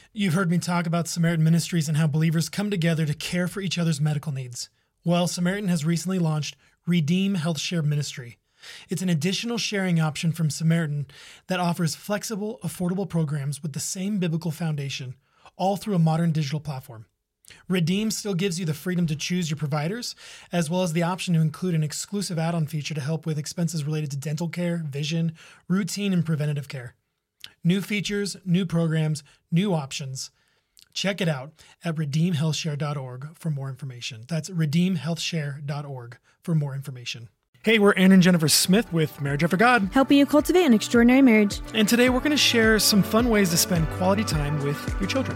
You've heard me talk about Samaritan Ministries and how believers come together to care for each other's medical needs. Well, Samaritan has recently launched Redeem Health Share Ministry. It's an additional sharing option from Samaritan that offers flexible, affordable programs with the same biblical foundation, all through a modern digital platform. Redeem still gives you the freedom to choose your providers, as well as the option to include an exclusive add-on feature to help with expenses related to dental care, vision, routine, and preventative care. New features, new programs, new options. Check it out at redeemhealthshare.org for more information. That's redeemhealthshare.org for more information. Hey, we're Aaron and Jennifer Smith with Marriage After God. Helping you cultivate an extraordinary marriage. And today we're going to share some fun ways to spend quality time with your children.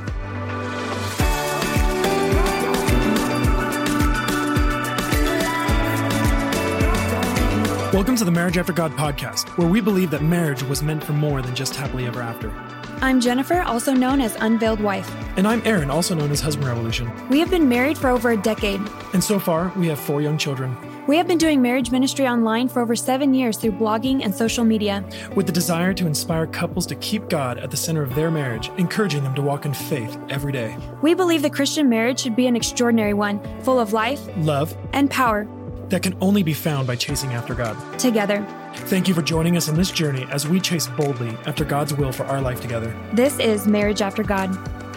Welcome to the Marriage After God podcast, where we believe that marriage was meant for more than just happily ever after. I'm Jennifer, also known as Unveiled Wife. And I'm Aaron, also known as Husband Revolution. We have been married for over a decade. And so far, we have 4 young children. We have been doing marriage ministry online for over 7 years through blogging and social media. With the desire to inspire couples to keep God at the center of their marriage, encouraging them to walk in faith every day. We believe the Christian marriage should be an extraordinary one, full of life, love, and power. That can only be found by chasing after God. Together. Thank you for joining us on this journey as we chase boldly after God's will for our life together. This is Marriage After God.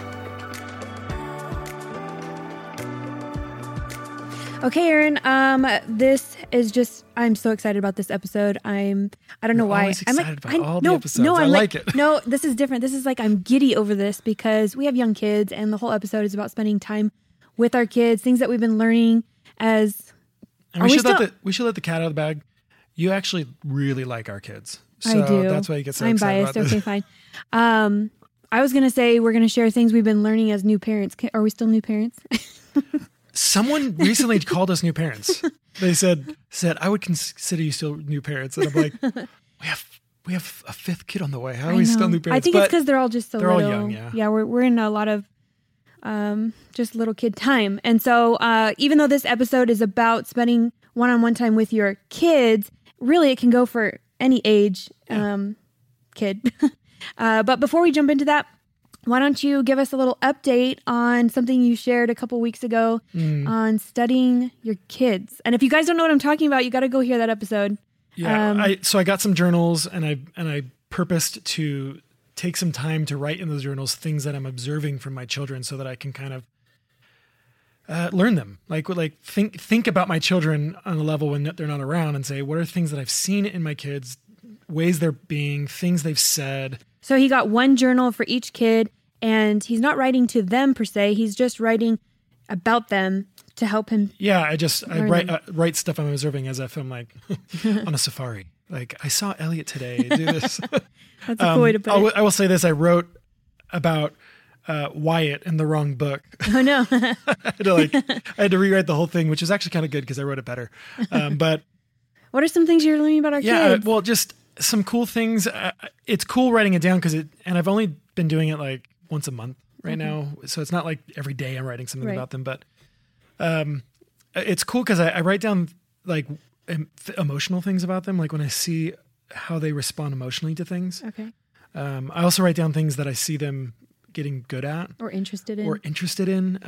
Okay, Aaron, this is just, I'm so excited about this episode. I don't know why. I'm excited about all the episodes. No, I like it. No, this is different. This is like, I'm giddy over this because we have young kids and the whole episode is about spending time with our kids, things that we've been learning as... And we should let the cat out of the bag. You actually really like our kids. So I do. That's why you get so I'm excited biased. about this. Okay, fine. I was going to say we're going to share things we've been learning as new parents. Are we still new parents? Someone recently called us new parents. They said, I would consider you still new parents. And I'm like, we have a 5th kid on the way. How are we still new parents? I think it's because they're all just so little. They're all young, yeah. Yeah, we're in a lot of just little kid time. And so even though this episode is about spending one-on-one time with your kids, really it can go for any age kid. But before we jump into that, why don't you give us a little update on something you shared a couple weeks ago on studying your kids? And if you guys don't know what I'm talking about, you got to go hear that episode. Yeah, so I got some journals and I purposed to take some time to write in those journals things that I'm observing from my children so that I can kind of learn them. Like think about my children on a level when they're not around and say, what are things that I've seen in my kids, ways they're being, things they've said. So he got one journal for each kid and he's not writing to them per se. He's just writing about them to help him. Yeah, I write stuff I'm observing as if I'm like on a safari. Like I saw Elliot today do this. That's a cool way to put it. I will say this. I wrote about Wyatt in the wrong book. Oh no. I had to rewrite the whole thing, which is actually kind of good because I wrote it better. But what are some things you're learning about our kids? Well, just some cool things. It's cool writing it down and I've only been doing it like once a month right now. So it's not like every day I'm writing something about them, but it's cool because I write down like emotional things about them. Like when I see how they respond emotionally to things. Okay. I also write down things that I see them getting good at or interested in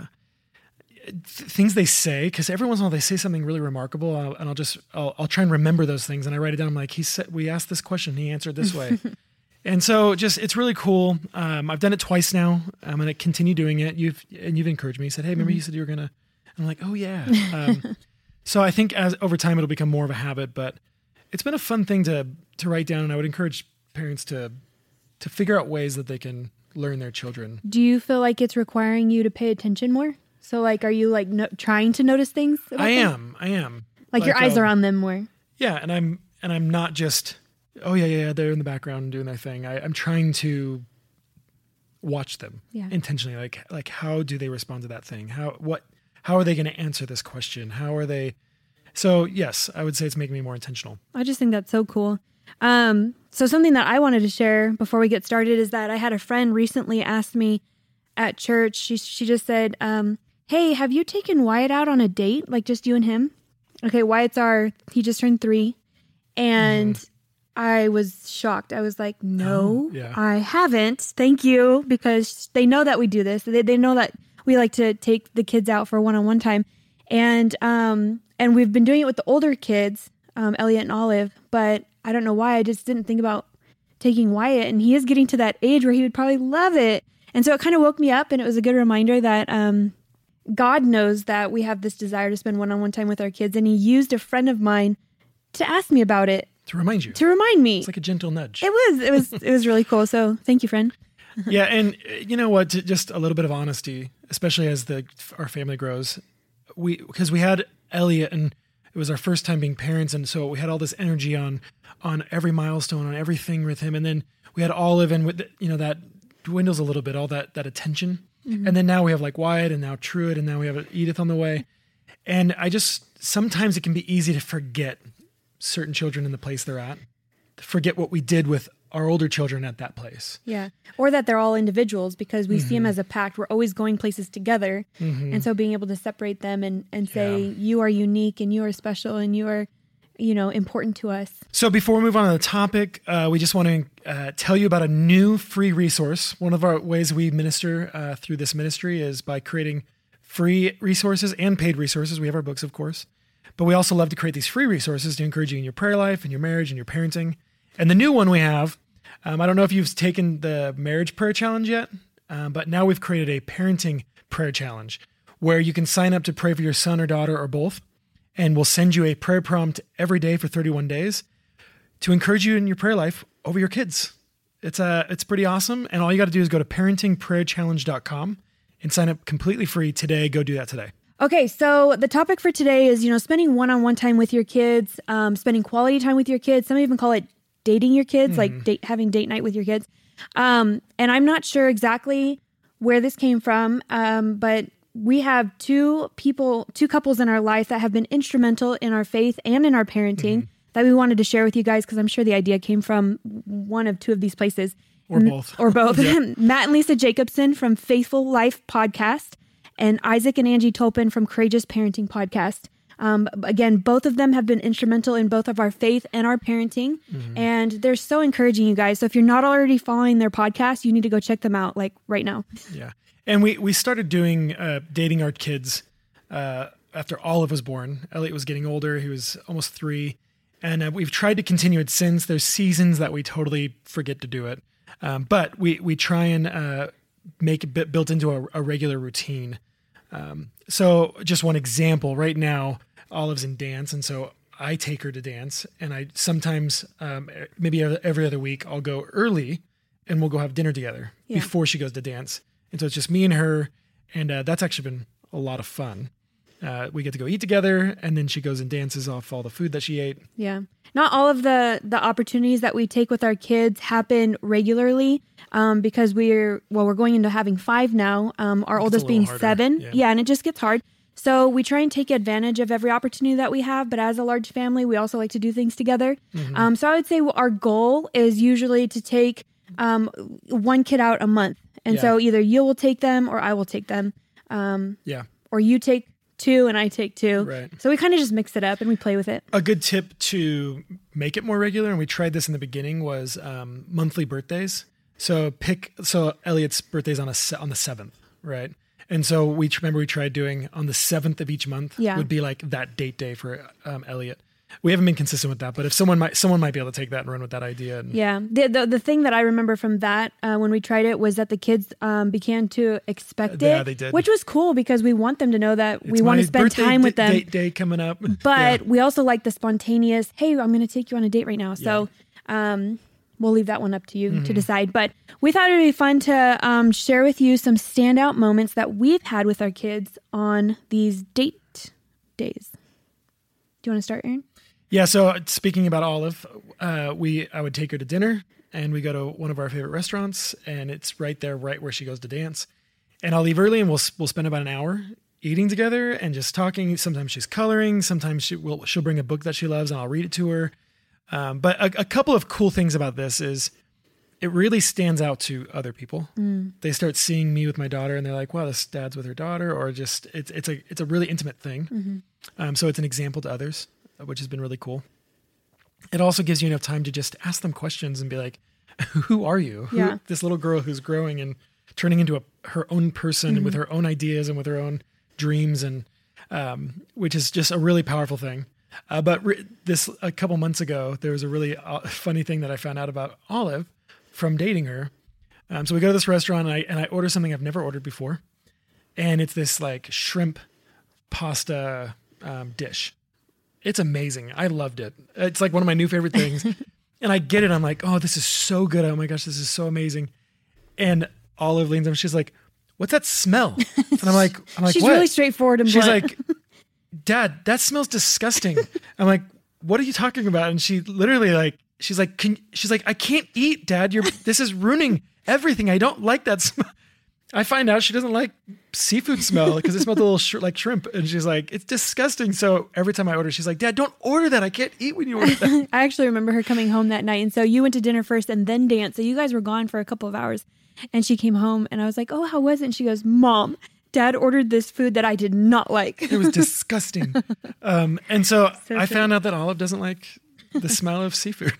things they say, because every once in a while they say something really remarkable and I'll try and remember those things and I write it down. I'm like, we asked this question, he answered this way. And so it's really cool. I've done it twice now. I'm going to continue doing it. You've encouraged me. You said, hey, remember you said you were going to, I'm like, oh yeah. So I think as over time it'll become more of a habit, but it's been a fun thing to write down. And I would encourage parents to figure out ways that they can learn their children. Do you feel like it's requiring you to pay attention more? So like, are you like trying to notice things? I am. Like your eyes are on them more. Yeah. And I'm not just, oh yeah. They're in the background doing their thing. I'm trying to watch them intentionally. Like how do they respond to that thing? How are they going to answer this question? How are they? So yes, I would say it's making me more intentional. I just think that's so cool. So something that I wanted to share before we get started is that I had a friend recently ask me at church, she just said, hey, have you taken Wyatt out on a date? Like just you and him? Okay, he just turned 3. And I was shocked. I was like, no, Oh, yeah. I haven't. Thank you. Because they know that we do this. They know that we like to take the kids out for one-on-one time. And we've been doing it with the older kids, Elliot and Olive, but I don't know why. I just didn't think about taking Wyatt, and he is getting to that age where he would probably love it. And so it kind of woke me up, and it was a good reminder that God knows that we have this desire to spend one-on-one time with our kids, and he used a friend of mine to ask me about it. To remind you. To remind me. It's like a gentle nudge. It was really cool. So thank you, friend. Yeah, and you know what? Just a little bit of honesty, especially as our family grows. Because we had Elliot, and it was our first time being parents, and so we had all this energy on every milestone, on everything with him, and then we had Olive, and with that dwindles a little bit, all that attention, and then now we have like Wyatt, and now Truett, and now we have Edith on the way, and sometimes it can be easy to forget certain children in the place they're at, to forget what we did with our older children at that place. Yeah. Or that they're all individuals because we see them as a pact. We're always going places together. And so being able to separate them and say, you are unique and you are special and you are, important to us. So before we move on to the topic, we just want to tell you about a new free resource. One of our ways we minister through this ministry is by creating free resources and paid resources. We have our books, of course, but we also love to create these free resources to encourage you in your prayer life and your marriage and your parenting. And the new one we have, I don't know if you've taken the marriage prayer challenge yet, but now we've created a parenting prayer challenge where you can sign up to pray for your son or daughter or both. And we'll send you a prayer prompt every day for 31 days to encourage you in your prayer life over your kids. It's pretty awesome. And all you got to do is go to parentingprayerchallenge.com and sign up completely free today. Go do that today. Okay, so the topic for today is, spending one-on-one time with your kids, spending quality time with your kids. Some even call it dating your kids, like having date night with your kids. And I'm not sure exactly where this came from, but we have two couples in our life that have been instrumental in our faith and in our parenting that we wanted to share with you guys because I'm sure the idea came from one of two of these places. Or both. Or both. Matt and Lisa Jacobson from Faithful Life Podcast and Isaac and Angie Tolpin from Courageous Parenting Podcast. Again, both of them have been instrumental in both of our faith and our parenting, and they're so encouraging, you guys. So if you're not already following their podcast, you need to go check them out, like right now. Yeah. And we started doing dating our kids after Olive was born. Elliot was getting older. He was almost 3. And we've tried to continue it since. There's seasons that we totally forget to do it. But we try and make it built into a regular routine. So just one example, right now, Olive's in dance. And so I take her to dance. And I sometimes, maybe every other week, I'll go early and we'll go have dinner together before she goes to dance. And so it's just me and her, and that's actually been a lot of fun. We get to go eat together, and then she goes and dances off all the food that she ate. Yeah. Not all of the opportunities that we take with our kids happen regularly because we're going into having 5 now, our oldest being harder. 7. Yeah, and it just gets hard. So we try and take advantage of every opportunity that we have, but as a large family, we also like to do things together. So I would say our goal is usually to take one kid out a month. And so either you will take them or I will take them. Or you take 2 and I take 2. Right. So we kind of just mix it up and we play with it. A good tip to make it more regular, and we tried this in the beginning, was monthly birthdays. So Elliot's birthday's on the 7th, right? And so we tried doing on the 7th of each month would be like that date day for Elliot. We haven't been consistent with that, but if someone might be able to take that and run with that idea. Yeah. The thing that I remember from that when we tried it was that the kids began to expect it. Yeah, they did. Which was cool because we want them to know that we want to spend time with them. Date day coming up. But we also like the spontaneous, hey, I'm going to take you on a date right now. So we'll leave that one up to you to decide. But we thought it would be fun to share with you some standout moments that we've had with our kids on these date days. Do you want to start, Aaron? Yeah, so speaking about Olive, I would take her to dinner, and we go to one of our favorite restaurants, and it's right where she goes to dance. And I'll leave early, and we'll spend about an hour eating together and just talking. Sometimes she's coloring, sometimes she'll bring a book that she loves, and I'll read it to her. But a couple of cool things about this is it really stands out to other people. They start seeing me with my daughter, and they're like, "Wow, this dad's with her daughter," or just it's a really intimate thing. So it's an example to others, which has been really cool. it also gives you enough time to just ask them questions and be like, who are you? Yeah. This little girl who's growing and turning into her own person with her own ideas and with her own dreams, and which is just a really powerful thing. But a couple months ago, there was a really funny thing that I found out about Olive from dating her. So we go to this restaurant and I order something I've never ordered before. And it's this like shrimp pasta dish. It's amazing. I loved it. It's like one of my new favorite things. And I get it. I'm like, oh, this is so good. Oh my gosh, this is so amazing. And Olive leans over. She's like, what's that smell? And I'm like, she's what? really straightforward and She's blunt. like, Dad, that smells disgusting. I'm like, what are you talking about? And she literally like, she's like, I can't eat, Dad. This is ruining everything. I don't like that smell. I find out she doesn't like seafood smell because it smelled a little like shrimp. And she's like, it's disgusting. So every time I order, she's like, Dad, don't order that. I can't eat when you order that. I actually remember her coming home that night. And so you went to dinner first and then dance. So you guys were gone for a couple of hours. And she came home and I was like, oh, how was it? And she goes, Mom, Dad ordered this food that I did not like. It was disgusting. And so I true. found out that Olive doesn't like the smell of seafood.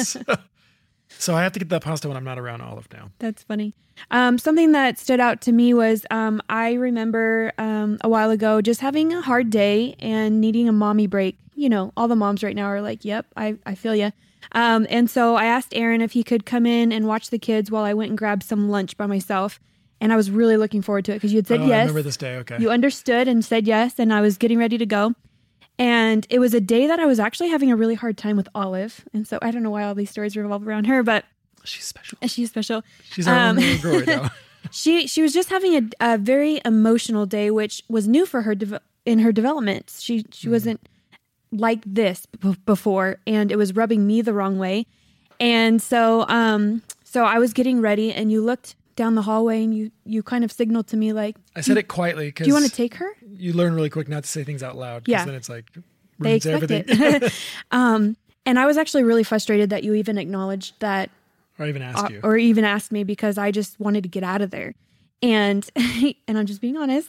So I have to get that pasta when I'm not around Olive now. That's funny. Something that stood out to me was I remember a while ago just having a hard day and needing a mommy break. You know, all the moms right now are like, yep, I feel you. And so I asked Aaron if he could come in and watch the kids while I went and grabbed some lunch by myself. And I was really looking forward to it because you had said yes. I remember this day. Okay. You understood and said yes. And I was getting ready to go. And it was a day that I was actually having a really hard time with Olive. And so I don't know why all these stories revolve around her, but she's special. She's special. She's our own little girl right now. She was just having a very emotional day, which was new for her in her development. She wasn't like this before, and it was rubbing me the wrong way. And so I was getting ready, and you looked down the hallway, and you kind of signaled to me like, I said it quietly because do you want to take her? You learn really quick not to say things out loud because then it's like They ruins expect everything. it. And I was actually really frustrated that you even acknowledged that. Or even ask you. Or even asked me because I just wanted to get out of there. And and I'm just being honest.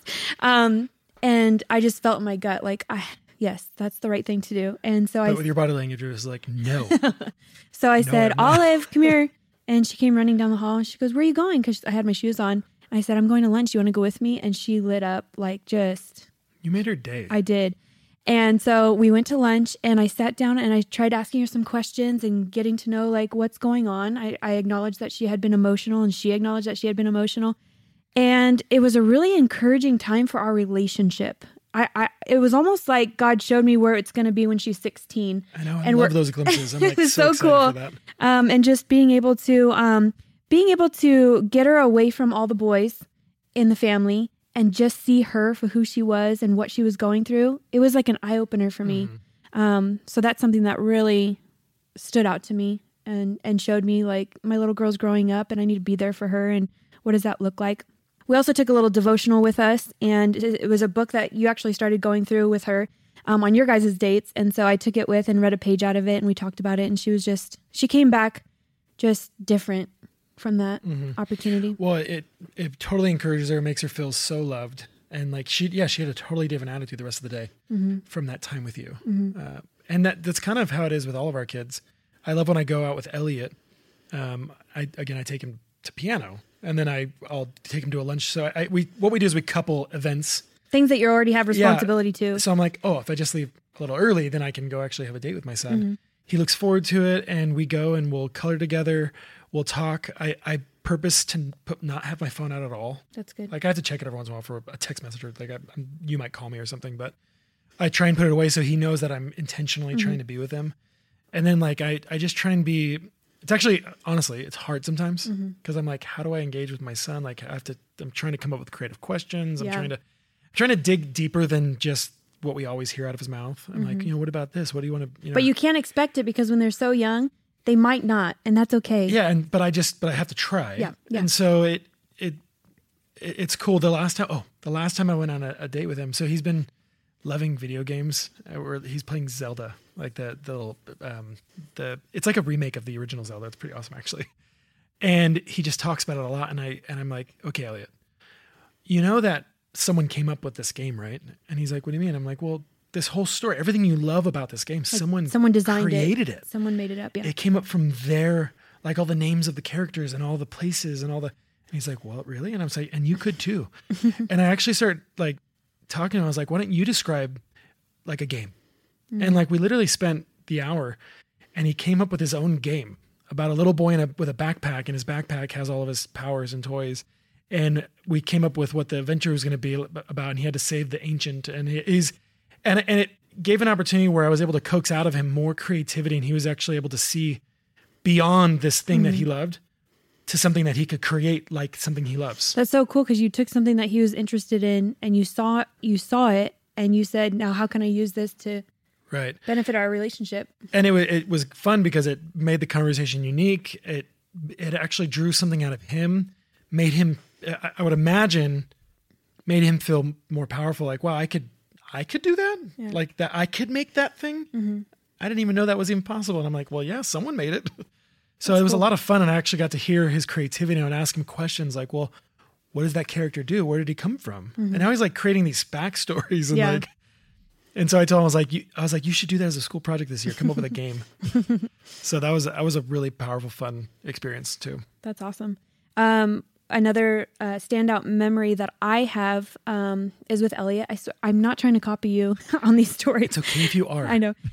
And I just felt in my gut like, yes, that's the right thing to do. And so with your body language, it was like, no. So I said, I'm not. Olive, come here. And she came running down the hall and she goes, where are you going? Because I had my shoes on. And I said, I'm going to lunch. You want to go with me? And she lit up like just. You made her day. I did. And so we went to lunch and I sat down and I tried asking her some questions and getting to know like what's going on. I acknowledged that she had been emotional and she acknowledged that she had been emotional. And it was a really encouraging time for our relationship. It was almost like God showed me where it's going to be when she's 16. I know. I love those glimpses. I'm like it's so excited cool. for that. And just being able to get her away from all the boys in the family and just see her for who she was and what she was going through. It was like an eye opener for me. So that's something that really stood out to me and showed me like my little girl's growing up and I need to be there for her. And what does that look like? We also took a little devotional with us, and it was a book that you actually started going through with her on your guys' dates. And so I took it with and read a page out of it, and we talked about it. And she came back just different from that opportunity. Well, it totally encourages her, makes her feel so loved. And like she had a totally different attitude the rest of the day from that time with you. And that's kind of how it is with all of our kids. I love when I go out with Elliot. I take him to piano, and then I'll take him to a lunch. So what we do is we couple events. Things that you already have responsibility to. So I'm like, if I just leave a little early, then I can go actually have a date with my son. He looks forward to it, and we go and we'll color together. We'll talk. I purpose to not have my phone out at all. That's good. Like I have to check it every once in a while for a text message, or like you might call me or something, but I try and put it away so he knows that I'm intentionally trying to be with him. And then like I just try and be. It's actually, honestly, it's hard sometimes because I'm like, how do I engage with my son? Like I'm trying to come up with creative questions. I'm trying to dig deeper than just what we always hear out of his mouth. I'm like, what about this? What do you want to, But you can't expect it because when they're so young, they might not, and that's okay. Yeah. But I have to try. Yeah. And so it's cool. The last time I went on a date with him, so he's been loving video games where he's playing Zelda, like the little, it's like a remake of the original Zelda. It's pretty awesome actually. And he just talks about it a lot. And I'm like, okay, Elliot, you know that someone came up with this game, right? And he's like, what do you mean? I'm like, well, this whole story, everything you love about this game, Someone designed created it. Someone made it up. Yeah. It came up from there, like all the names of the characters and all the places and and he's like, well, really? And I'm saying, and you could too. And I actually started like talking to him. I was like, why don't you describe like a game? And like, we literally spent the hour, and he came up with his own game about a little boy with a backpack, and his backpack has all of his powers and toys. And we came up with what the adventure was going to be about, and he had to save the ancient, and it gave an opportunity where I was able to coax out of him more creativity, and he was actually able to see beyond this thing that he loved to something that he could create, like something he loves. That's so cool, because you took something that he was interested in, and you saw it, and you said, now how can I use this to benefit our relationship? And it was fun because it made the conversation unique. It actually drew something out of him, made him, I would imagine, made him feel more powerful. Like, wow, I could do that. Yeah. Like that, I could make that thing. Mm-hmm. I didn't even know that was even possible. And I'm like, well, yeah, someone made it. So it was a lot of fun. And I actually got to hear his creativity and ask him questions like, well, what does that character do? Where did he come from? Mm-hmm. And now he's like creating these backstories and and so I told him, I was like, you should do that as a school project this year. Come up with a game. So that was a really powerful, fun experience too. That's awesome. Another standout memory that I have is with Elliot. I'm not trying to copy you on these stories. It's okay if you are. I know.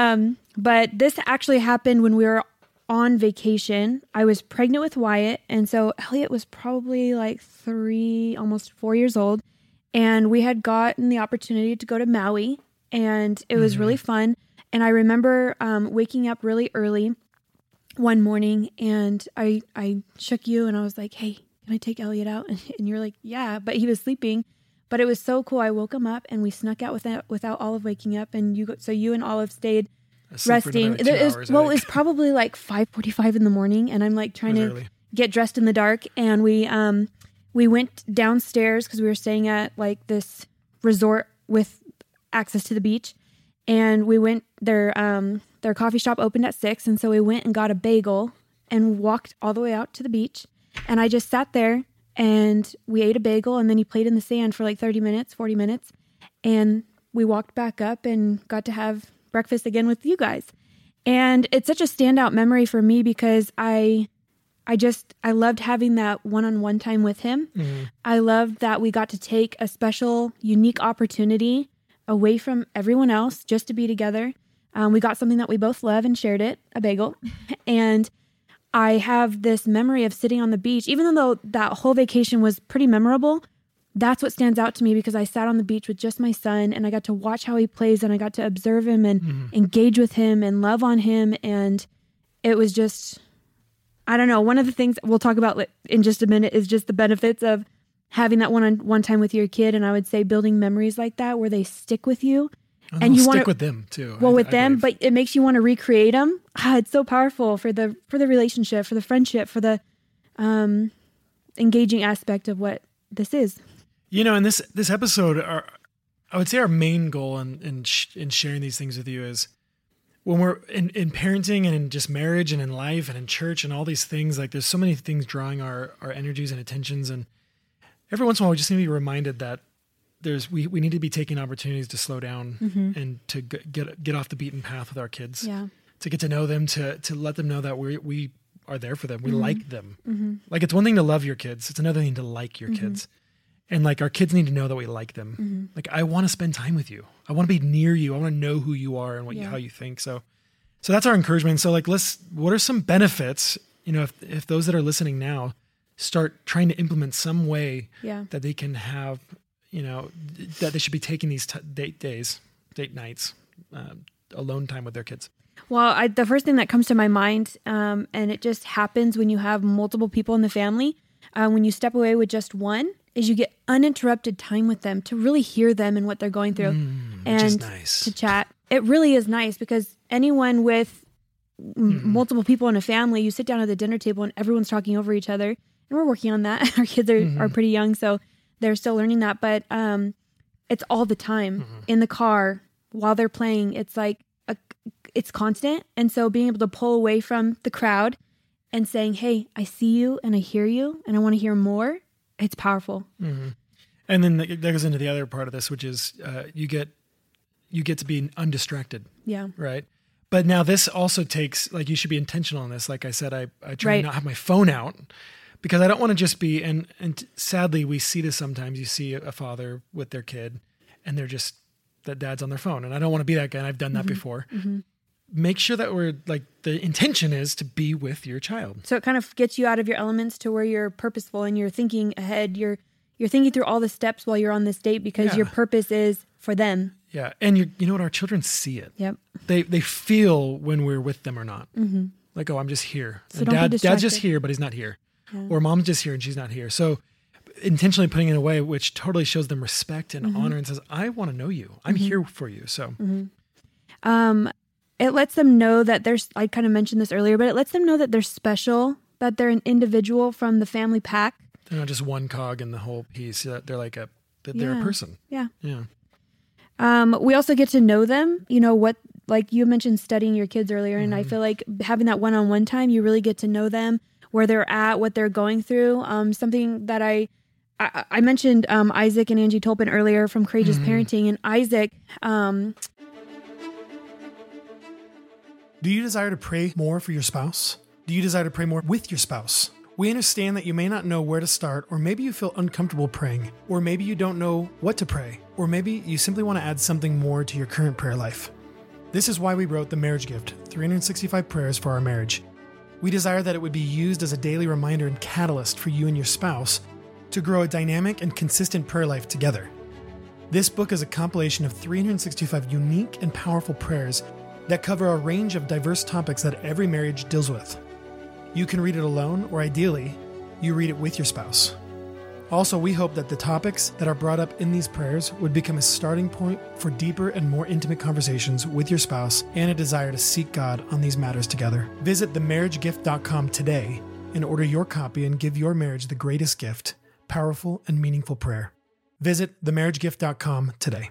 But this actually happened when we were on vacation. I was pregnant with Wyatt. And so Elliot was probably like 3, almost 4 years old. And we had gotten the opportunity to go to Maui. And it was really fun. And I remember waking up really early one morning, and I shook you and I was like, hey, can I take Elliot out? And you're like, yeah, but he was sleeping. But it was so cool. I woke him up and we snuck out without Olive waking up. And you and Olive stayed resting. It was probably like 5:45 in the morning, and I'm like trying to get dressed in the dark. And we went downstairs because we were staying at like this resort with access to the beach, and we went their coffee shop opened at 6, and so we went and got a bagel and walked all the way out to the beach. And I just sat there and we ate a bagel, and then he played in the sand for like 30 minutes, 40 minutes. And we walked back up and got to have breakfast again with you guys. And it's such a standout memory for me because I loved having that one-on-one time with him. Mm-hmm. I loved that we got to take a special, unique opportunity away from everyone else just to be together. We got something that we both love and shared it, a bagel. And I have this memory of sitting on the beach, even though that whole vacation was pretty memorable. That's what stands out to me because I sat on the beach with just my son, and I got to watch how he plays, and I got to observe him and engage with him and love on him. And it was just, I don't know. One of the things we'll talk about in just a minute is just the benefits of having that one-on-one time with your kid. And I would say building memories like that where they stick with you. And you want to stick with them too. Well, with them, but it makes you want to recreate them. It's so powerful for the relationship, for the friendship, for the engaging aspect of what this is. You know, in this episode, I would say our main goal in sharing these things with you is when we're in parenting and in just marriage and in life and in church and all these things, like there's so many things drawing our energies and attentions. And every once in a while, we just need to be reminded that we need to be taking opportunities to slow down and to get off the beaten path with our kids, to get to know them, to let them know that we are there for them. We like them. Like it's one thing to love your kids. It's another thing to like your kids. And like our kids need to know that we like them. Like I want to spend time with you. I want to be near you. I want to know who you are and how you think. So that's our encouragement. So like, what are some benefits, you know, if those that are listening now start trying to implement some way that they can have, you know, that they should be taking these date nights, alone time with their kids? Well, the first thing that comes to my mind, and it just happens when you have multiple people in the family, when you step away with just one, is you get uninterrupted time with them to really hear them and what they're going through, and nice. To chat. It really is nice because anyone with multiple people in a family, you sit down at the dinner table and everyone's talking over each other, and we're working on that. Our kids are pretty young, so they're still learning that, but it's all the time in the car while they're playing. It's like it's constant, and so being able to pull away from the crowd and saying, "Hey, I see you and I hear you, and I want to hear more." It's powerful. And then that goes into the other part of this, which is you get you get to be undistracted. Yeah. Right. But now this also takes, like, you should be intentional on this. Like I said, I try Right. to not have my phone out because I don't want to just be, and sadly we see this sometimes. You see a father with their kid and they're just, that dad's on their phone. And I don't want to be that guy. And I've done that before. Make sure that we're like, the intention is to be with your child. So it kind of gets you out of your elements to where you're purposeful and you're thinking ahead. You're thinking through all the steps while you're on this date because Yeah. your purpose is for them. Yeah. And you know what? Our children see it. Yep. They feel when we're with them or not. Like, oh, I'm just here. So And don't be dad's just distracted. here, but he's not here. Or mom's just here and she's not here. So intentionally putting it away, which totally shows them respect and honor and says, I want to know you. I'm here for you. So It lets them know that I kind of mentioned this earlier, but it lets them know that they're special, that they're an individual from the family pack. they're not just one cog in the whole piece. They're like they're a Yeah. person. Yeah. Yeah. We also get to know them, like you mentioned studying your kids earlier. And I feel like having that one-on-one time, you really get to know them, where they're at, what they're going through. Something that I mentioned, Isaac and Angie Tolpin earlier from Courageous Parenting, and Isaac, Do you desire to pray more for your spouse? Do you desire to pray more with your spouse? We understand that you may not know where to start, or maybe you feel uncomfortable praying, or maybe you don't know what to pray, or maybe you simply want to add something more to your current prayer life. This is why we wrote The Marriage Gift, 365 Prayers for Our Marriage. We desire that it would be used as a daily reminder and catalyst for you and your spouse to grow a dynamic and consistent prayer life together. This book is a compilation of 365 unique and powerful prayers that cover a range of diverse topics that every marriage deals with. You can read it alone, or ideally, you read it with your spouse. Also, we hope that the topics that are brought up in these prayers would become a starting point for deeper and more intimate conversations with your spouse and a desire to seek God on these matters together. Visit themarriagegift.com today and order your copy and give your marriage the greatest gift, powerful and meaningful prayer. Visit themarriagegift.com today.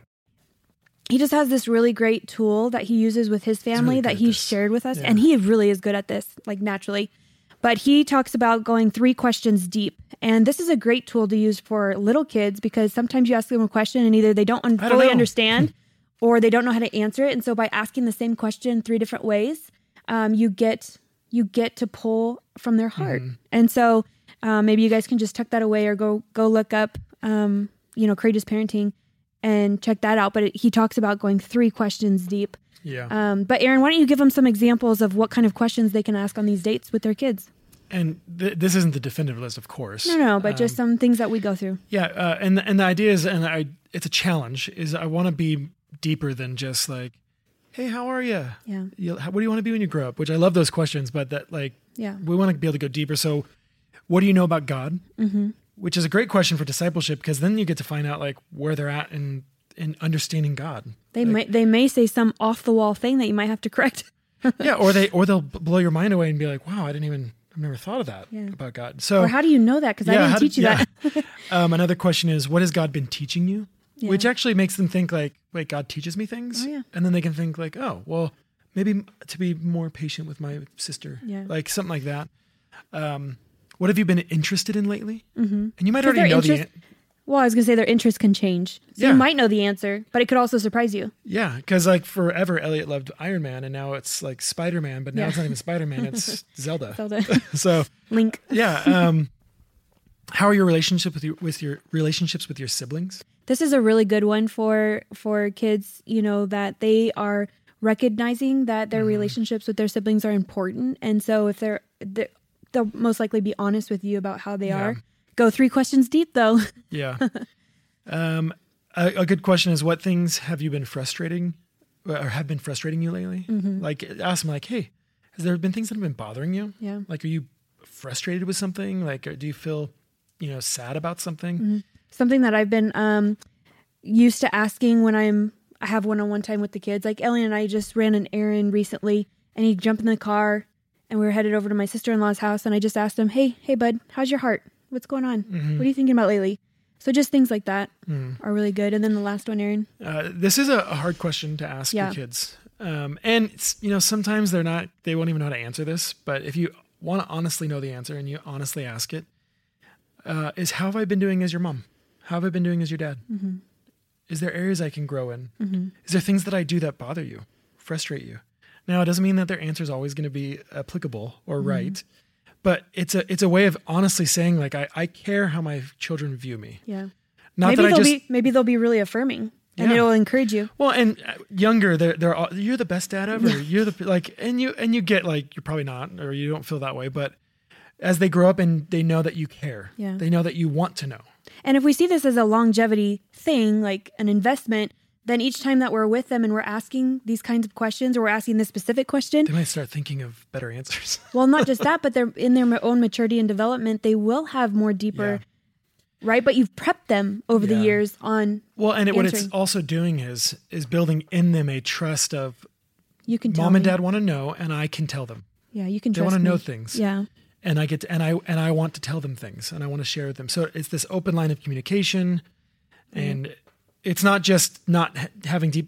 he just has this really great tool that he uses with his family really good that at he this. shared with us. Yeah. And he really is good at this, like naturally. But he talks about going 3 questions deep. And this is a great tool to use for little kids because sometimes you ask them a question and either they don't fully know. understand or they don't know how to answer it. And so by asking the same question 3 different ways, you get to pull from their heart. And so maybe you guys can just tuck that away or go look up, Courageous Parenting and check that out. But he talks about going 3 questions deep. Yeah. But Aaron, why don't you give them some examples of what kind of questions they can ask on these dates with their kids? And this isn't the definitive list, of course. No, but just some things that we go through. Yeah. And the idea is, it's a challenge, is I want to be deeper than just like, hey, how are you? Yeah. What do you want to be when you grow up? Which I love those questions, but that Yeah. we want to be able to go deeper. So what do you know about God? Mm-hmm. Which is a great question for discipleship because then you get to find out like where they're at in understanding God. They may say some off the wall thing that you might have to correct. Yeah. Or they'll blow your mind away and be like, wow, I've never thought of that about God. So Or how do you know that? Because I didn't teach you that. Another question is, what has God been teaching you? Yeah. Which actually makes them think like, wait, God teaches me things? Oh, yeah. And then they can think like, oh, well, maybe to be more patient with my sister. Yeah. Like something like that. What have you been interested in lately? Mm-hmm. And you might 'Cause already their know the interest- Well, I was going to say their interests can change. So Yeah. you might know the answer, but it could also surprise you. Yeah, because like forever, Elliot loved Iron Man, and now it's like Spider-Man, but now Yeah. it's not even Spider-Man, it's Zelda. Zelda. So Link. yeah, how are your relationships with your relationships with your siblings? This is a really good one for kids, that they are recognizing that their relationships with their siblings are important. And so if they'll most likely be honest with you about how they Yeah. are. Go 3 questions deep though. Yeah. A good question is, what things have you been frustrating or have been frustrating you lately? Like ask them like, hey, has there been things that have been bothering you? Yeah. Like, are you frustrated with something? Like, or do you feel, sad about something? Something that I've been used to asking when I have one-on-one time with the kids. Like Ellie and I just ran an errand recently and he jumped in the car and we were headed over to my sister-in-law's house and I just asked him, hey bud, how's your heart? What's going on? What are you thinking about lately? So just things like that are really good. And then the last one, Aaron. This is a hard question to ask your kids. And it's, sometimes they won't even know how to answer this, but if you want to honestly know the answer and you honestly ask it, is how have I been doing as your mom? How have I been doing as your dad? Is there areas I can grow in? Mm-hmm. Is there things that I do that bother you, frustrate you? Now, it doesn't mean that their answer is always going to be applicable or right, but it's a way of honestly saying, like, I care how my children view me. Yeah. Not Maybe they'll be really affirming, and Yeah. it'll encourage you. Well, and younger, they're all, you're the best dad ever. You're the like, and you get like, you're probably not, or you don't feel that way, but as they grow up and they know that you care, Yeah. they know that you want to know. And if we see this as a longevity thing, like an investment, then each time that we're with them and we're asking these kinds of questions, or we're asking this specific question, They might start thinking of better answers. well, not just that, but they're in their own maturity and development, they will have more deeper, right? But you've prepped them over the Yeah. years on, Well, and what it's answering. also doing is building in them a trust of you can tell mom and me. dad want to know, and I can tell them. Yeah, you can They trust want to me. know things. Yeah. And I get to, and I want to tell them things, and I want to share with them. So it's this open line of communication, and it's not just not having deep.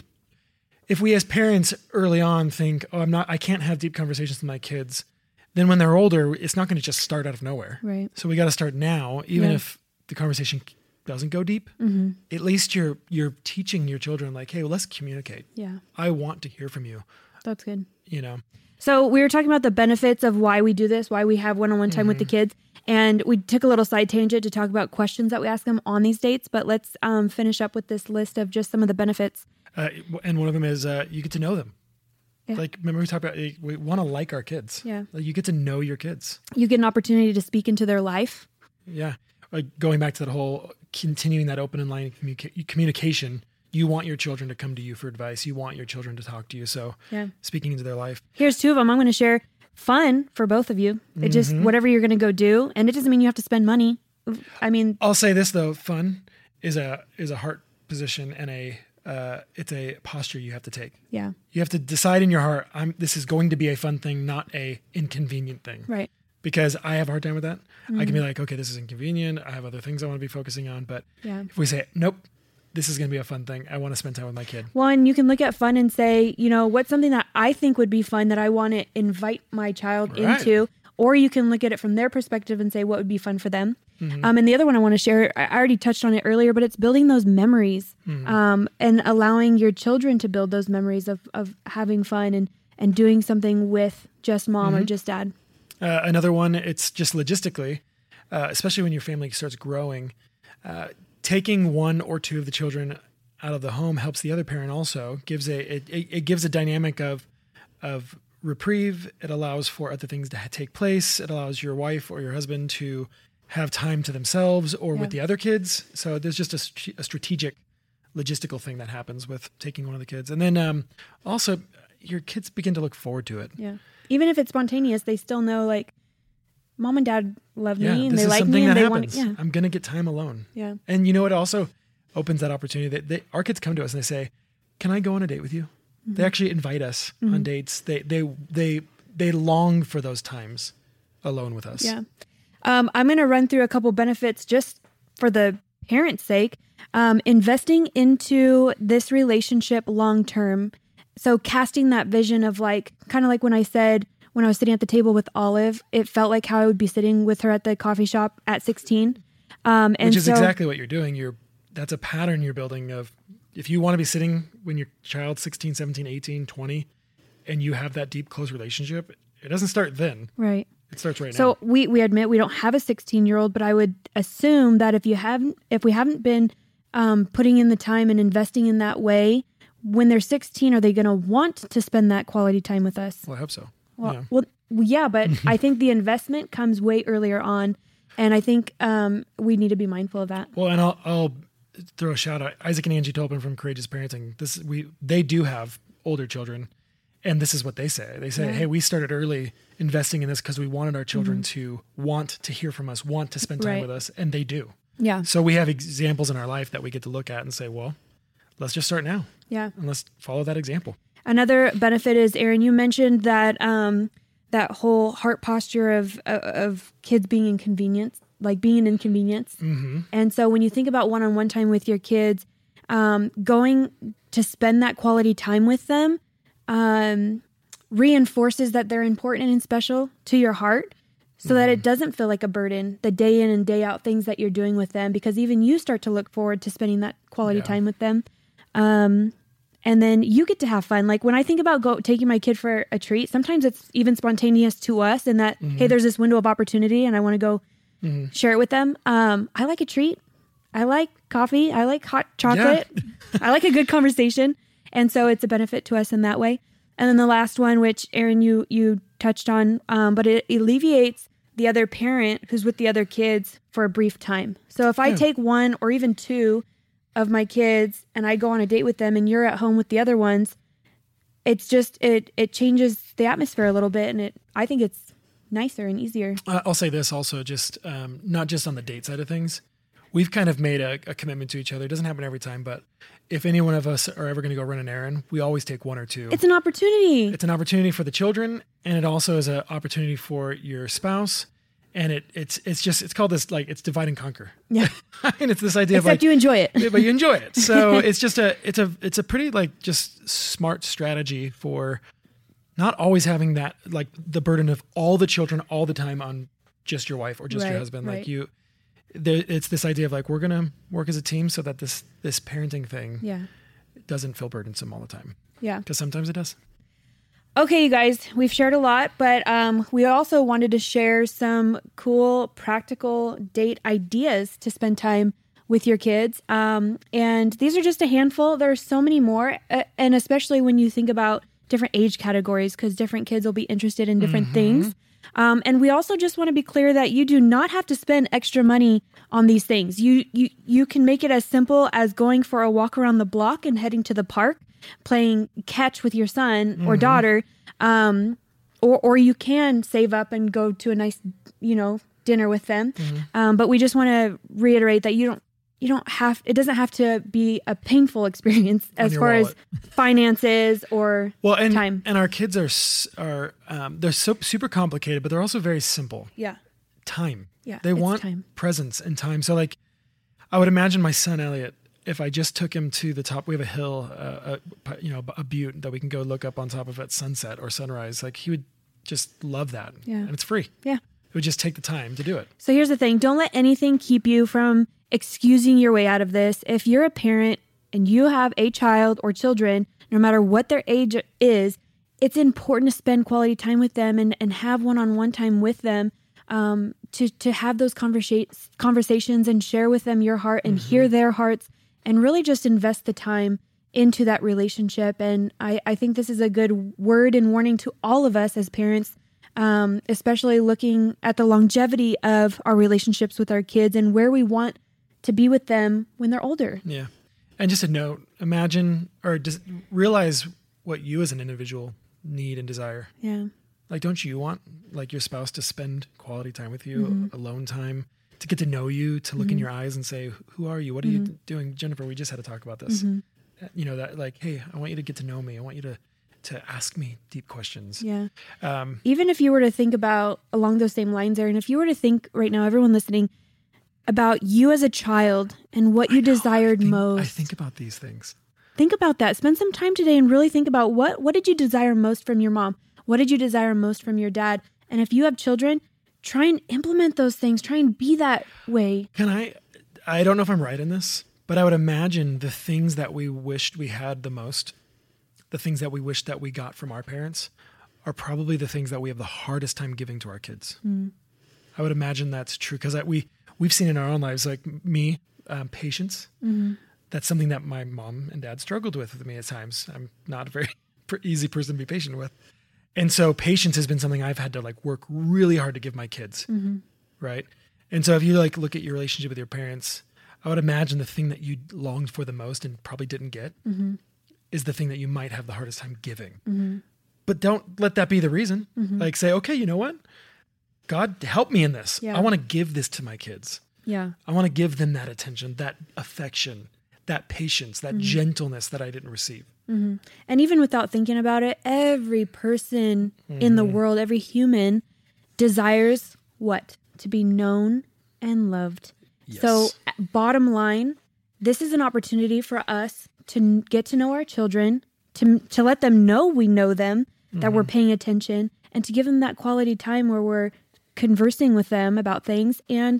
If we as parents early on think, "Oh, I can't have deep conversations with my kids," then when they're older, it's not going to just start out of nowhere. Right. So we got to start now, even Yeah. if the conversation doesn't go deep. Mm-hmm. At least you're teaching your children, like, "Hey, well, let's communicate. Yeah. I want to hear from you." That's good. You know. So we were talking about the benefits of why we do this, why we have one-on-one time with the kids. And we took a little side tangent to talk about questions that we ask them on these dates. But let's finish up with this list of just some of the benefits. And one of them is you get to know them. Yeah. Like, remember we talked about, we want to like our kids. Yeah. Like, you get to know your kids. You get an opportunity to speak into their life. Yeah. Like, going back to that whole continuing that open and line communication, you want your children to come to you for advice. You want your children to talk to you. So Yeah. speaking into their life. Here's two of them. I'm going to share fun for both of you. It just, whatever you're going to go do. And it doesn't mean you have to spend money. I mean, I'll say this though, fun is a heart position, and it's a posture you have to take. yeah, You have to decide in your heart, this is going to be a fun thing, not a inconvenient thing. right. Because I have a hard time with that. I can be like, okay, this is inconvenient. I have other things I want to be focusing on. But Yeah. if we say, nope, this is going to be a fun thing, I want to spend time with my kid. One, you can look at fun and say, what's something that I think would be fun that I want to invite my child Right. into? Or you can look at it from their perspective and say, what would be fun for them? And the other one I want to share, I already touched on it earlier, but it's building those memories and allowing your children to build those memories of having fun and doing something with just mom or just dad. Another one, it's just logistically, especially when your family starts growing, taking one or two of the children out of the home helps the other parent also. It gives a dynamic of reprieve. It allows for other things to take place. It allows your wife or your husband to have time to themselves or with the other kids. So there's just a strategic logistical thing that happens with taking one of the kids. And then also your kids begin to look forward to it. Yeah. Even if it's spontaneous, they still know, like, mom and dad love me and this they is like something me and that they want happens. to. Yeah. I'm going to get time alone. Yeah. And you know, it also opens that opportunity that our kids come to us and they say, "Can I go on a date with you?" They actually invite us on dates. They long for those times alone with us. Yeah. I'm going to run through a couple benefits just for the parent's sake. Investing into this relationship long term. So casting that vision of, like, kind of like when I said, when I was sitting at the table with Olive, it felt like how I would be sitting with her at the coffee shop at 16. Which is exactly what you're doing. That's a pattern you're building of, if you want to be sitting when your child's 16, 17, 18, 20, and you have that deep, close relationship, it doesn't start then. Right. It starts right now. So we admit we don't have a 16-year-old, but I would assume that if we haven't been putting in the time and investing in that way, when they're 16, are they going to want to spend that quality time with us? Well, I hope so. Yeah, but I think the investment comes way earlier on, and I think we need to be mindful of that. Well, and I'll throw a shout out. Isaac and Angie Tolpin from Courageous Parenting. They do have older children, and this is what they say. They say, "Hey, we started early investing in this because we wanted our children to want to hear from us, want to spend time with us," and they do. Yeah. So we have examples in our life that we get to look at and say, "Well, let's just start now, Yeah. and let's follow that example." Another benefit is, Aaron, you mentioned that that whole heart posture of kids being inconvenienced, like being an inconvenience. Mm-hmm. And so when you think about one-on-one time with your kids, going to spend that quality time with them reinforces that they're important and special to your heart. so that it doesn't feel like a burden, the day in and day out things that you're doing with them, because even you start to look forward to spending that quality time with them. And then you get to have fun. Like when I think about taking my kid for a treat, sometimes it's even spontaneous to us in that, hey, there's this window of opportunity and I want to go share it with them. I like a treat. I like coffee. I like hot chocolate. Yeah. I like a good conversation. And so it's a benefit to us in that way. And then the last one, which Aaron, you touched on, but it alleviates the other parent who's with the other kids for a brief time. So if I take one or even two of my kids and I go on a date with them and you're at home with the other ones, it's just, it changes the atmosphere a little bit. And I think it's nicer and easier. I'll say this also, just not just on the date side of things. We've kind of made a commitment to each other. It doesn't happen every time, but if any one of us are ever going to go run an errand, we always take one or two. It's an opportunity. It's an opportunity for the children, and it also is an opportunity for your spouse. And it's called this, like, it's divide and conquer. Yeah. And it's this idea Except of like, you enjoy it. but you enjoy it. So it's just it's a pretty like just smart strategy for not always having that, like the burden of all the children all the time on just your wife or just your husband. Right. Like it's this idea of like, we're going to work as a team so that this parenting thing doesn't feel burdensome all the time. Yeah. Because sometimes it does. Okay, you guys, we've shared a lot, but we also wanted to share some cool, practical date ideas to spend time with your kids. And these are just a handful. There are so many more, and especially when you think about different age categories, because different kids will be interested in different things. And we also just want to be clear that you do not have to spend extra money on these things. You can make it as simple as going for a walk around the block and heading to the park, playing catch with your son or daughter, or you can save up and go to a nice, dinner with them. But we just want to reiterate that it doesn't have to be a painful experience as far as finances or time. And our kids are they're so super complicated, but they're also very simple. Yeah. Time. Yeah. They want presence and time. So like, I would imagine my son, Elliot, if I just took him to the top, we have a hill, a butte that we can go look up on top of at sunset or sunrise. Like he would just love that. Yeah. And it's free. Yeah. It would just take the time to do it. So here's the thing. Don't let anything keep you from excusing your way out of this. If you're a parent and you have a child or children, no matter what their age is, it's important to spend quality time with them and have one-on-one time with them, to have those conversations and share with them your heart and hear their hearts and really just invest the time into that relationship. And I think this is a good word and warning to all of us as parents, especially looking at the longevity of our relationships with our kids and where we want to be with them when they're older. Yeah. And just a note, imagine or just realize what you as an individual need and desire. Yeah. Like, don't you want like your spouse to spend quality time with you, alone time, to get to know you, to look in your eyes and say, who are you? What are you doing? Jennifer, we just had to talk about this. That like, hey, I want you to get to know me. I want you to ask me deep questions. Yeah. Even if you were to think about along those same lines, Aaron, if you were to think right now, everyone listening, about you as a child and what you desired most. I think about these things. Think about that. Spend some time today and really think about what did you desire most from your mom? What did you desire most from your dad? And if you have children, try and implement those things. Try and be that way. I don't know if I'm right in this, but I would imagine the things that we wished we had the most, the things that we wish that we got from our parents, are probably the things that we have the hardest time giving to our kids. I would imagine that's true because we've seen in our own lives, like me, patience. That's something that my mom and dad struggled with me at times. I'm not a very easy person to be patient with. And so patience has been something I've had to like work really hard to give my kids. Right. And so if you like look at your relationship with your parents, I would imagine the thing that you longed for the most and probably didn't get is the thing that you might have the hardest time giving. But don't let that be the reason. Like say, okay, you know what? God, help me in this. Yeah. I want to give this to my kids. Yeah. I want to give them that attention, that affection, that patience, that gentleness that I didn't receive. And even without thinking about it, every person in the world, every human desires what? To be known and loved. Yes. So bottom line, this is an opportunity for us to get to know our children, to let them know we know them, that we're paying attention, and to give them that quality time where we're conversing with them about things and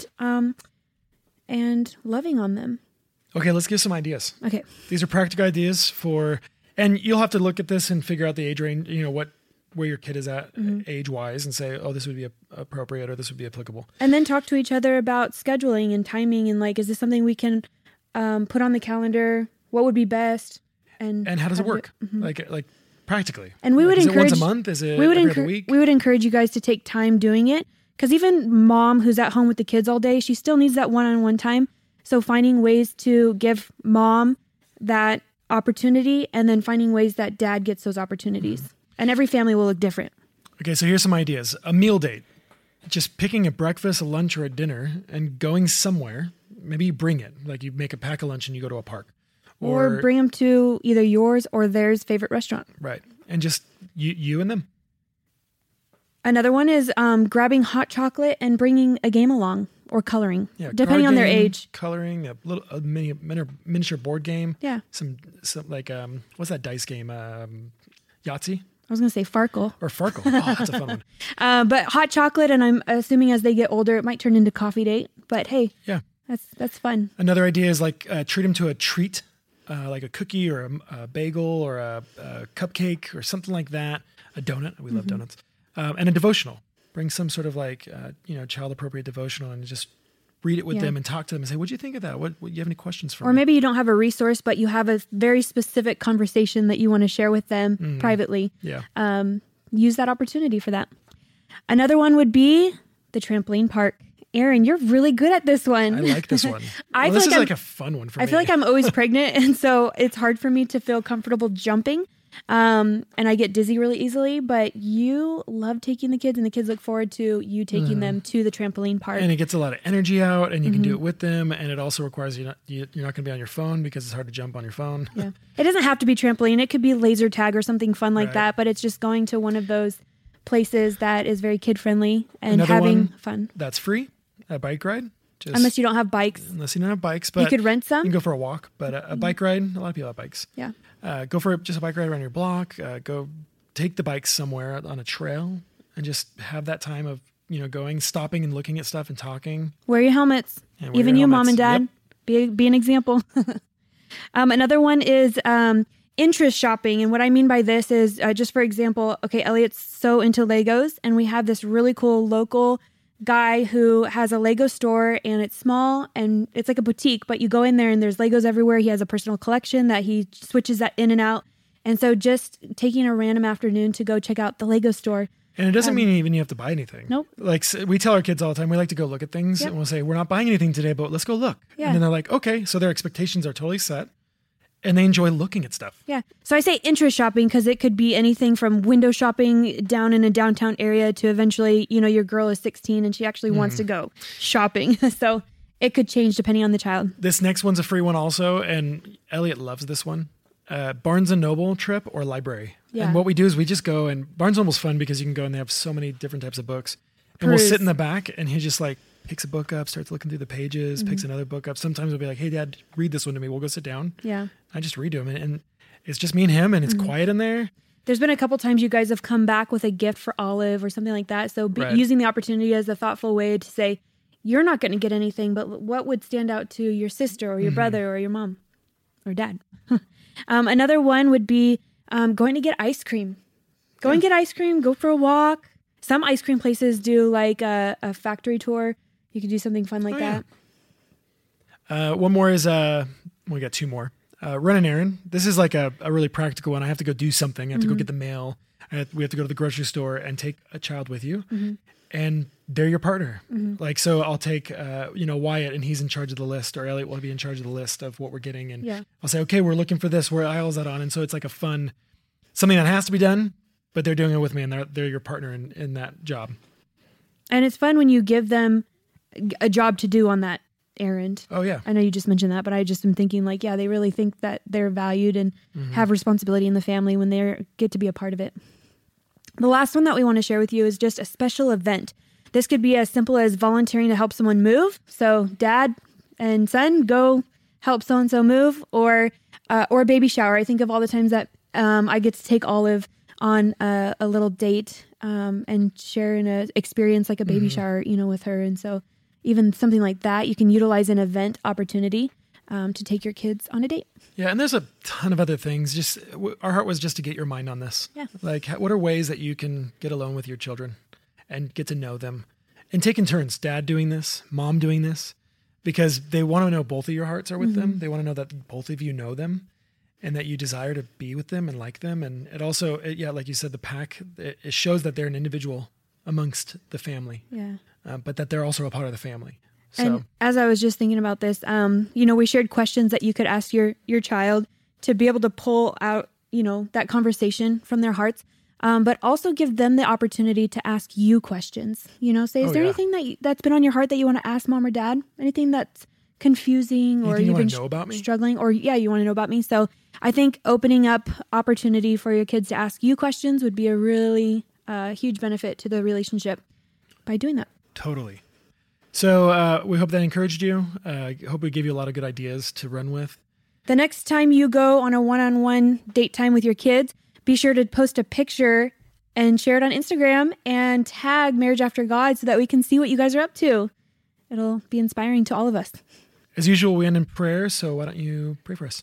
loving on them. Okay, let's give some ideas. Okay. These are practical ideas and you'll have to look at this and figure out the age range, where your kid is at age-wise and say, oh, this would be appropriate or this would be applicable. And then talk to each other about scheduling and timing and is this something we can put on the calendar? What would be best? And how does it work? Like practically. And we would encourage, is it once a month? Is it every other week? We would encourage you guys to take time doing it because even mom who's at home with the kids all day, she still needs that one-on-one time. So finding ways to give mom that opportunity and then finding ways that dad gets those opportunities. And every family will look different. Okay, so here's some ideas. A meal date. Just picking a breakfast, a lunch, or a dinner and going somewhere. Maybe you bring it. Like you make a pack of lunch and you go to a park. Or bring them to either yours or theirs favorite restaurant. Right. And just you and them. Another one is grabbing hot chocolate and bringing a game along or coloring, depending on their age. Coloring, a miniature board game. Yeah. Some what's that dice game? Yahtzee? I was going to say Farkle. Or Farkle. Oh, that's a fun one. But hot chocolate, and I'm assuming as they get older, it might turn into coffee date. But hey, yeah, that's fun. Another idea is treat them to a treat, like a cookie or a bagel or a cupcake or something like that. A donut. We love donuts. And a devotional. Bring some sort of child appropriate devotional and just read it with them and talk to them and say, what'd you think of that? What you have any questions for me? Or maybe you don't have a resource, but you have a very specific conversation that you want to share with them privately. Yeah. Use that opportunity for that. Another one would be the trampoline park. Aaron, you're really good at this one. I like this one. This is a fun one for me. I feel like I'm always pregnant, and so it's hard for me to feel comfortable jumping. And I get dizzy really easily, but you love taking the kids and the kids look forward to you taking them to the trampoline park. And it gets a lot of energy out and you can do it with them. And it also requires you're not going to be on your phone because it's hard to jump on your phone. Yeah. It doesn't have to be trampoline. It could be laser tag or something fun like that, but it's just going to one of those places that is very kid friendly and having fun. That's free. A bike ride. Unless you don't have bikes. But you could rent some. You can go for a walk, but a bike ride, a lot of people have bikes. Yeah. Go for just a bike ride around your block. Go take the bike somewhere on a trail and just have that time of, going, stopping and looking at stuff and talking. Wear your helmets. Even you, mom and dad, be an example. Another one is interest shopping. And what I mean by this is just for example, okay, Elliot's so into Legos and we have this really cool local guy who has a Lego store and it's small and it's like a boutique, but you go in there and there's Legos everywhere. He has a personal collection that he switches that in and out. And so just taking a random afternoon to go check out the Lego store. And it doesn't mean even you have to buy anything. Nope. Like we tell our kids all the time, we like to go look at things and we'll say, we're not buying anything today, but let's go look. Yeah. And then they're like, okay. So their expectations are totally set and they enjoy looking at stuff. Yeah. So I say interest shopping because it could be anything from window shopping down in a downtown area to eventually, your girl is 16 and she actually wants to go shopping. So it could change depending on the child. This next one's a free one also. And Elliot loves this one. Barnes & Noble trip or library. Yeah. And what we do is we just go and Barnes & Noble's fun because you can go and they have so many different types of books. And we'll sit in the back and he just picks a book up, starts looking through the pages, picks another book up. Sometimes we'll be like, hey, Dad, read this one to me. We'll go sit down. Yeah. I just read to him. And it's just me and him and it's quiet in there. There's been a couple times you guys have come back with a gift for Olive or something like that. So using the opportunity as a thoughtful way to say, you're not going to get anything, but what would stand out to your sister or your brother or your mom or dad? Another one would be going to get ice cream. Go and get ice cream. Go for a walk. Some ice cream places do like a factory tour. You could do something fun like that. Yeah. One more is, we got two more. Run an errand. This is like a really practical one. I have to go do something. I have to go get the mail. We have to go to the grocery store and take a child with you. And they're your partner. So I'll take, Wyatt and he's in charge of the list, or Elliot will be in charge of the list of what we're getting. And I'll say, okay, we're looking for this. Where aisle is that on? And so it's like a fun, something that has to be done, but they're doing it with me and they're your partner in that job. And it's fun when you give them a job to do on that errand. Oh yeah. I know you just mentioned that, but I just am thinking they really think that they're valued and have responsibility in the family when they get to be a part of it. The last one that we want to share with you is just a special event. This could be as simple as volunteering to help someone move. So dad and son go help so-and-so move, or a baby shower. I think of all the times that I get to take Olive on a little date and share an experience like a baby shower, with her. And so even something like that, you can utilize an event opportunity to take your kids on a date. Yeah, and there's a ton of other things. Just our heart was just to get your mind on this. Yeah. Like, what are ways that you can get alone with your children and get to know them and take in turns, dad doing this, mom doing this, because they want to know both of your hearts are with them. They want to know that both of you know them and that you desire to be with them and like them. And it also, like you said, the pack, it shows that they're an individual amongst the family, but that they're also a part of the family. So. And as I was just thinking about this, we shared questions that you could ask your child to be able to pull out, that conversation from their hearts, but also give them the opportunity to ask you questions. Say, is there anything that's been on your heart that you want to ask mom or dad? Anything that's confusing or you've been struggling, or you want to know about me? So I think opening up opportunity for your kids to ask you questions would be a really huge benefit to the relationship by doing that. Totally. So we hope that encouraged you. Hope we gave you a lot of good ideas to run with. The next time you go on a one-on-one date time with your kids, be sure to post a picture and share it on Instagram and tag Marriage After God so that we can see what you guys are up to. It'll be inspiring to all of us. As usual, we end in prayer, so why don't you pray for us?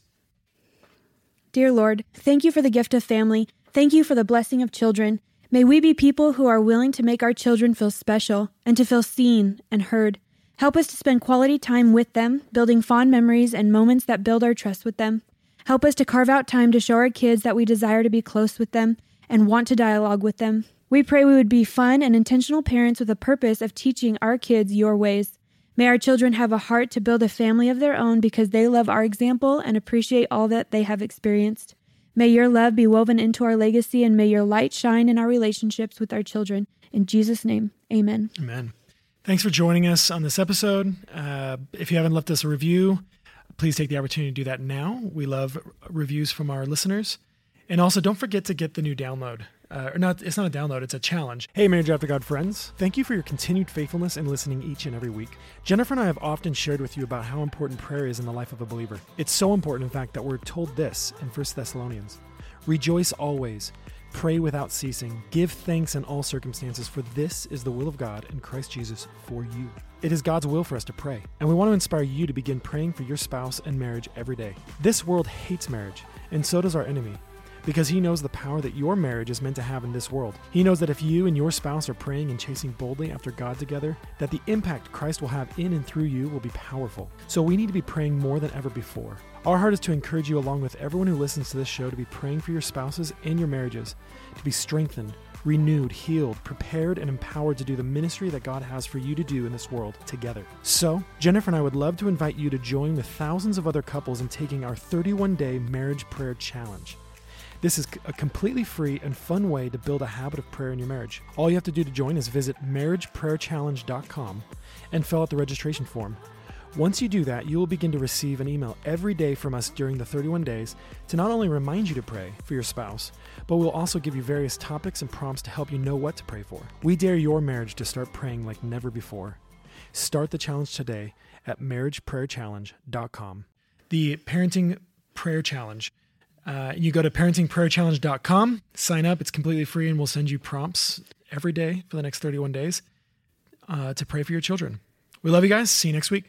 Dear Lord, thank you for the gift of family. Thank you for the blessing of children. May we be people who are willing to make our children feel special and to feel seen and heard. Help us to spend quality time with them, building fond memories and moments that build our trust with them. Help us to carve out time to show our kids that we desire to be close with them and want to dialogue with them. We pray we would be fun and intentional parents with a purpose of teaching our kids your ways. May our children have a heart to build a family of their own because they love our example and appreciate all that they have experienced. May your love be woven into our legacy, and may your light shine in our relationships with our children. In Jesus' name, amen. Amen. Thanks for joining us on this episode. If you haven't left us a review, please take the opportunity to do that now. We love reviews from our listeners. And also, don't forget to get the new download. It's not a download, it's a challenge. Hey, Marriage After God friends. Thank you for your continued faithfulness in listening each and every week. Jennifer and I have often shared with you about how important prayer is in the life of a believer. It's so important, in fact, that we're told this in 1 Thessalonians. Rejoice always. Pray without ceasing. Give thanks in all circumstances, for this is the will of God in Christ Jesus for you. It is God's will for us to pray, and we want to inspire you to begin praying for your spouse and marriage every day. This world hates marriage, and so does our enemy, because he knows the power that your marriage is meant to have in this world. He knows that if you and your spouse are praying and chasing boldly after God together, that the impact Christ will have in and through you will be powerful. So we need to be praying more than ever before. Our heart is to encourage you, along with everyone who listens to this show, to be praying for your spouses and your marriages, to be strengthened, renewed, healed, prepared, and empowered to do the ministry that God has for you to do in this world together. So, Jennifer and I would love to invite you to join with thousands of other couples in taking our 31-day marriage prayer challenge. This is a completely free and fun way to build a habit of prayer in your marriage. All you have to do to join is visit marriageprayerchallenge.com and fill out the registration form. Once you do that, you will begin to receive an email every day from us during the 31 days to not only remind you to pray for your spouse, but we'll also give you various topics and prompts to help you know what to pray for. We dare your marriage to start praying like never before. Start the challenge today at marriageprayerchallenge.com. The Parenting Prayer Challenge. You go to parentingprayerchallenge.com, sign up. It's completely free, and we'll send you prompts every day for the next 31 days to pray for your children. We love you guys. See you next week.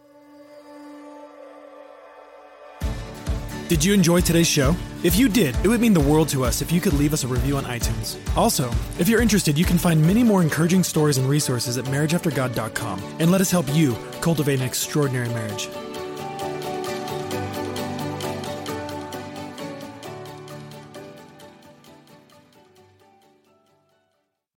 Did you enjoy today's show? If you did, it would mean the world to us if you could leave us a review on iTunes. Also, if you're interested, you can find many more encouraging stories and resources at marriageaftergod.com, and let us help you cultivate an extraordinary marriage.